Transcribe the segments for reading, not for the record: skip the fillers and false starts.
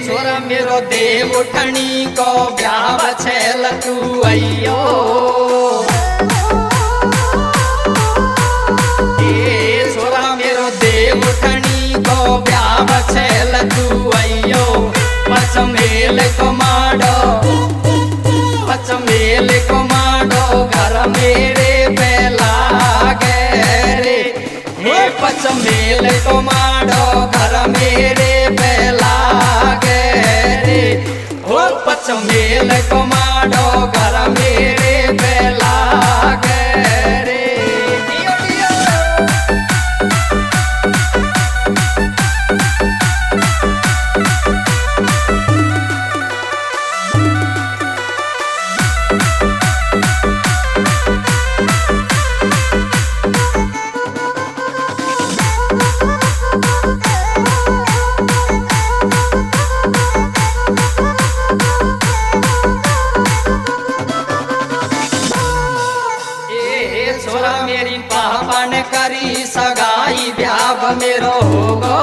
छोरा मेरो देव उठनी को ब्याह छेल तू अयो। छोरा मेरो देव उठनी को ब्याह छेल तू अयो। पचमेल को माडो घर मेरे पे लागे रे। हे पचमेल को माडो घर मेरे पे लागे रे। हो पचमेल को माडो घर मेरे पे लागे रे। छोरा मेरी पापा ने करी सगाई ब्याह मेरो होगो।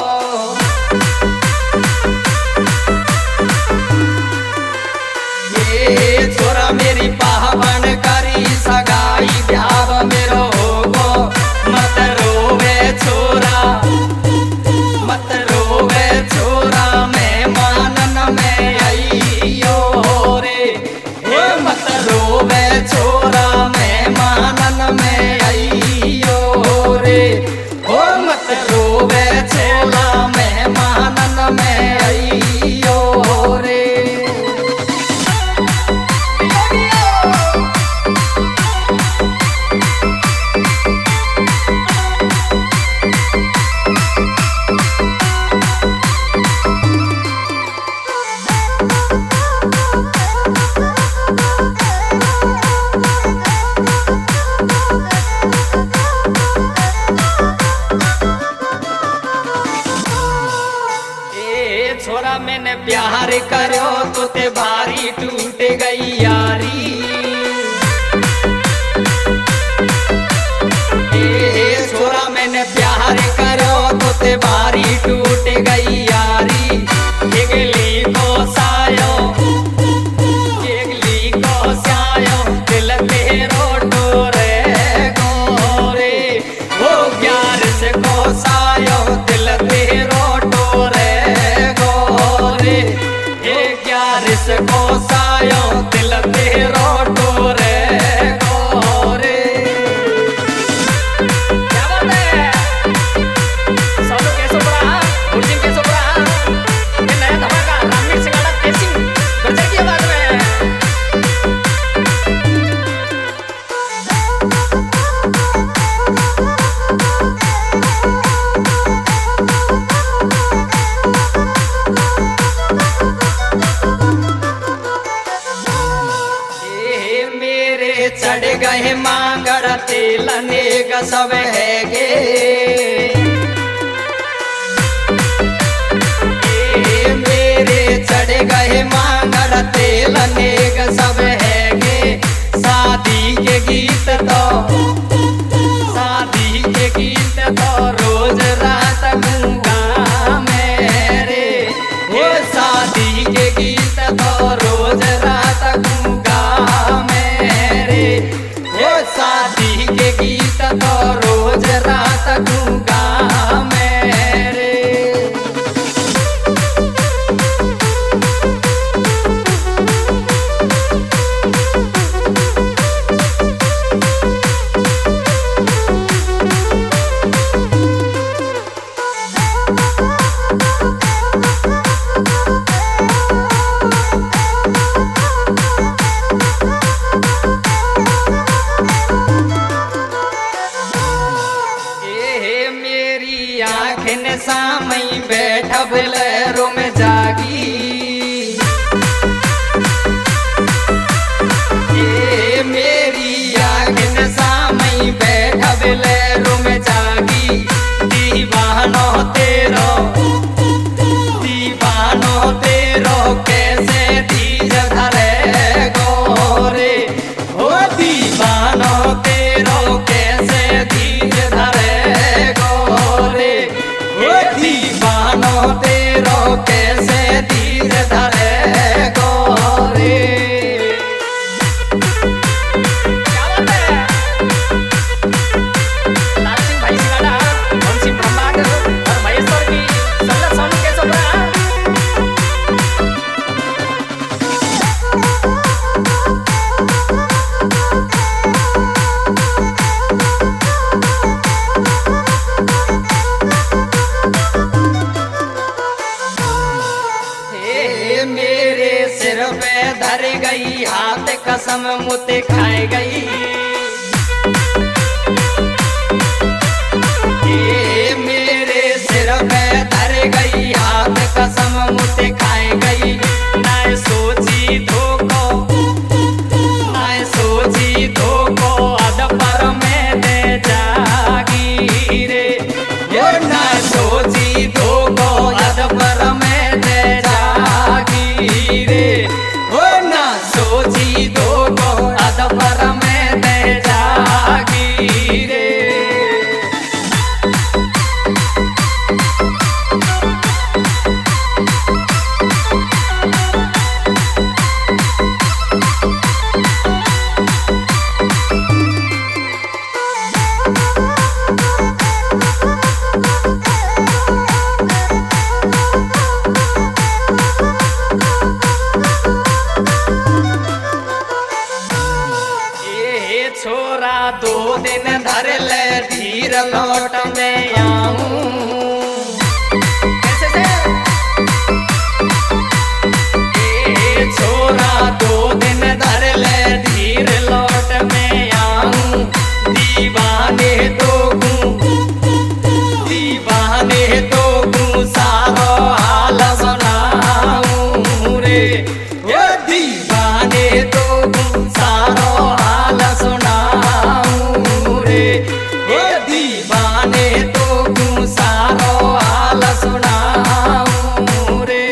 ये छोरा मेरी पापा ने करी सगाई ब्याह मेरो होगो। मत रोवे छोरा मैं मानन में आईयो रे। हे मत रोवे छोरा मैं मानन में आईयो रे। हो मत रोवे छोरा मैं मानन में आईयो रे। छोरा मैंने प्यार करो तो ते बारी टूट गई यारी। छोरा मैंने प्यार करो तो ते बारी टूट गई यारी। एकली को सायो दिल तेरो टोरे गोरे। वो प्यार से को सायो दिल तेरो टोरे गोरे। को सायो दिल तेरो टोरे गोरे। क्या बात है? सब लोग कैसे पड़ा? उर्जिन कैसे पड़ा? ये नया धमाका रणवीर सिंह आड़ा टेसिंग गजल की आवाज में। चढ़ गए मांगर तेल नेग सब है गे। मेरे चढ़ गए मांगर तेल नेग सब है गे। शादी के गीत तो रोज रात गूंगा मेरे। वो शादी के गीत तो रोज रात गूंगा मेरे। वो शादी के गीत तो रोज रात गूंगा मेरे। आँखें सामई बैठा बिलरो में जागी। ये मेरी आँखें सामई बैठा बिलरो में जागी। दीवानो तेरो कैसे धीर धरे गोरे। हो दीवानो तेरो कैसे धीर धरे गोरे। दीवानो तेरो कैसे सिर पे धर गई, हाथ कसम मुते खाए गई। ये मेरे सिर पे धर गई, हाथ कसम मुते खाए गई। ना सोची धोखो, ना सोची धोखो, अध पर में दे जागी रे। ये ना सोची धोखो, अध पर में दे जागी रे। वो ना सोची धोखो, अध पर में दे जागी रे। छोरा 2 दिन धर ले, धीर लौट में आऊं। कैसे से? छोरा 2 दिन धर ले, धीर लौट में आऊं। दीवाने तो हूँ, दीवाने तो हूँ, सारो हाल सुनाऊं रे। ये दीवाने तो हूँ, सारो हाल सुनाऊं रे। ये दीवाने तो हूँ, सारो हाल सुनाऊं रे।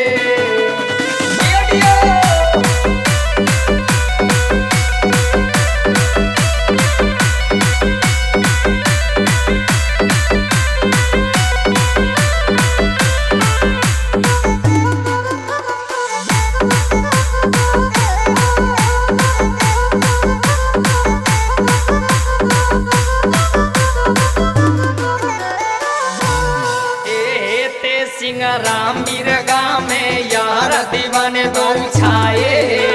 सिंह राम मिर्गा में यार दीवाने दो छाए।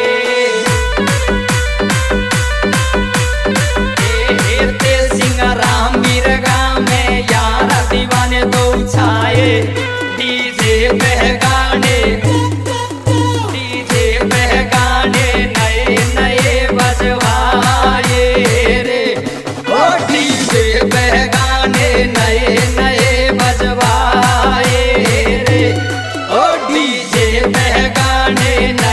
सिंह राम मिर्गा में यार दीवाने दो छाए। डीजे बहगाने, डीजे बहगाने नए नए बजवाए रे। ओ डीजे बहगाने नए नए बजवाए रे। ओ डीजे बहगाने